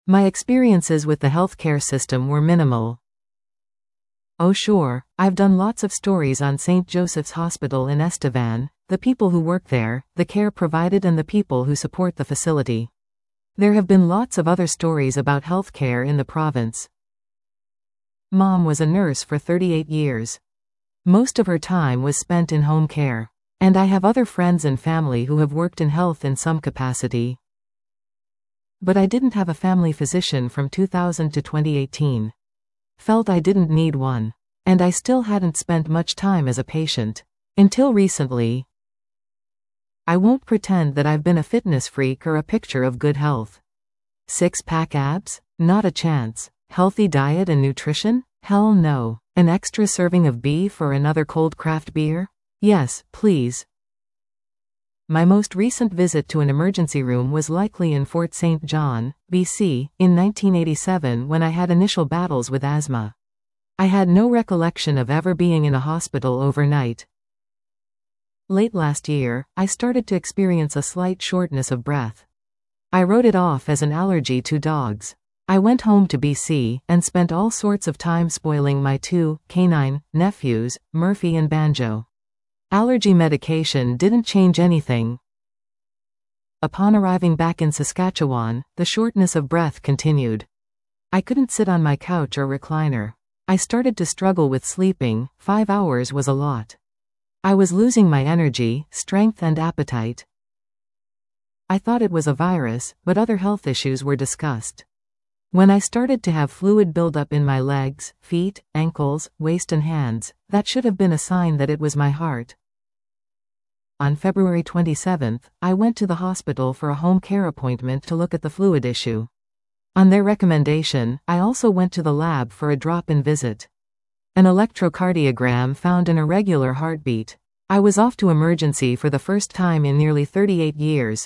My experiences with the healthcare system were minimal. Oh sure, I've done lots of stories on St. Joseph's Hospital in Estevan, the people who work there, the care provided and the people who support the facility. There have been lots of other stories about healthcare in the province. Mom was a nurse for 38 years. Most of her time was spent in home care. And I have other friends and family who have worked in health in some capacity. But I didn't have a family physician from 2000 to 2018. Felt I didn't need one. And I still hadn't spent much time as a patient. Until recently. I won't pretend that I've been a fitness freak or a picture of good health. Six-pack abs? Not a chance. Healthy diet and nutrition? Hell no. An extra serving of beef or another cold craft beer? Yes, please. My most recent visit to an emergency room was likely in Fort St. John, BC, in 1987 when I had initial battles with asthma. I had no recollection of ever being in a hospital overnight. Late last year, I started to experience a slight shortness of breath. I wrote it off as an allergy to dogs. I went home to BC and spent all sorts of time spoiling my two canine nephews, Murphy and Banjo. Allergy medication didn't change anything. Upon arriving back in Saskatchewan, the shortness of breath continued. I couldn't sit on my couch or recliner. I started to struggle with sleeping. 5 hours was a lot. I was losing my energy, strength and appetite. I thought it was a virus, but other health issues were discussed. When I started to have fluid buildup in my legs, feet, ankles, waist and hands, that should have been a sign that it was my heart. On February 27, I went to the hospital for a home care appointment to look at the fluid issue. On their recommendation, I also went to the lab for a drop-in visit. An electrocardiogram found an irregular heartbeat. I was off to emergency for the first time in nearly 38 years.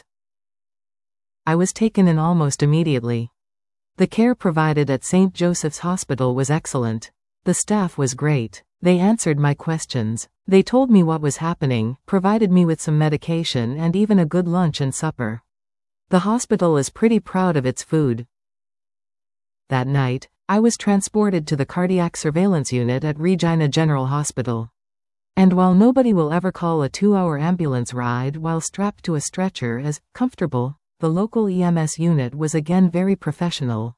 I was taken in almost immediately. The care provided at St. Joseph's Hospital was excellent. The staff was great. They answered my questions. They told me what was happening, provided me with some medication and even a good lunch and supper. The hospital is pretty proud of its food. That night, I was transported to the cardiac surveillance unit at Regina General Hospital. And while nobody will ever call a 2-hour ambulance ride while strapped to a stretcher as comfortable, the local EMS unit was again very professional.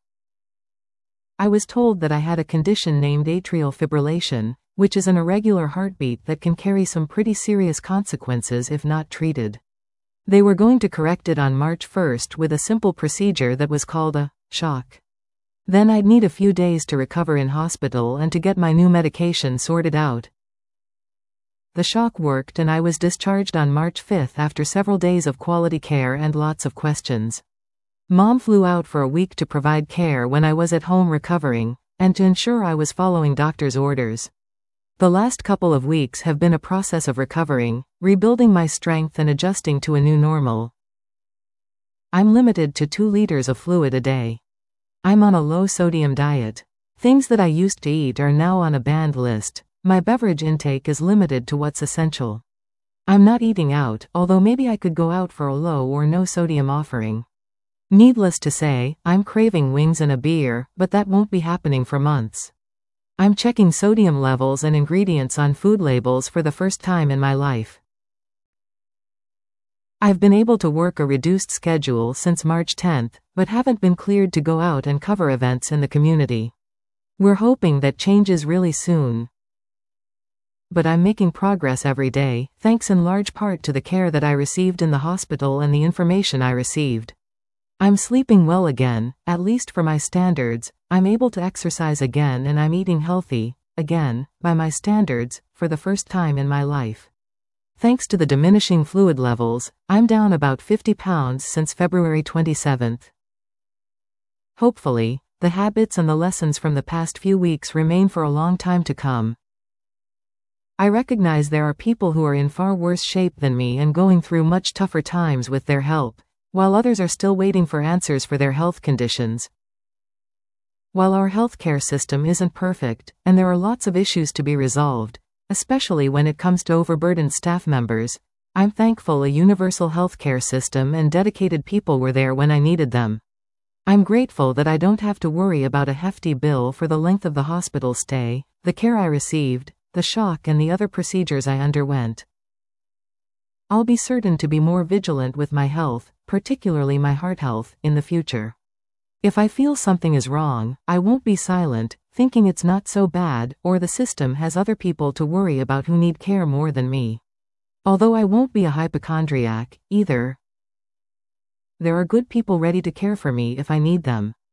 I was told that I had a condition named atrial fibrillation, which is an irregular heartbeat that can carry some pretty serious consequences if not treated. They were going to correct it on March 1st with a simple procedure that was called a shock. Then I'd need a few days to recover in hospital and to get my new medication sorted out. The shock worked and I was discharged on March 5th after several days of quality care and lots of questions. Mom flew out for a week to provide care when I was at home recovering, and to ensure I was following doctor's orders. The last couple of weeks have been a process of recovering, rebuilding my strength and adjusting to a new normal. I'm limited to 2 liters of fluid a day. I'm on a low-sodium diet. Things that I used to eat are now on a banned list. My beverage intake is limited to what's essential. I'm not eating out, although maybe I could go out for a low or no sodium offering. Needless to say, I'm craving wings and a beer, but that won't be happening for months. I'm checking sodium levels and ingredients on food labels for the first time in my life. I've been able to work a reduced schedule since March 10th, but haven't been cleared to go out and cover events in the community. We're hoping that changes really soon. But I'm making progress every day, thanks in large part to the care that I received in the hospital and the information I received. I'm sleeping well again, at least for my standards, I'm able to exercise again and I'm eating healthy, again, by my standards, for the first time in my life. Thanks to the diminishing fluid levels, I'm down about 50 pounds since February 27th. Hopefully, the habits and the lessons from the past few weeks remain for a long time to come. I recognize there are people who are in far worse shape than me and going through much tougher times with their help, while others are still waiting for answers for their health conditions. While our healthcare system isn't perfect, and there are lots of issues to be resolved, especially when it comes to overburdened staff members, I'm thankful a universal healthcare system and dedicated people were there when I needed them. I'm grateful that I don't have to worry about a hefty bill for the length of the hospital stay, the care I received, the shock and the other procedures I underwent. I'll be certain to be more vigilant with my health, particularly my heart health, in the future. If I feel something is wrong, I won't be silent, thinking it's not so bad, or the system has other people to worry about who need care more than me. Although I won't be a hypochondriac, either. There are good people ready to care for me if I need them.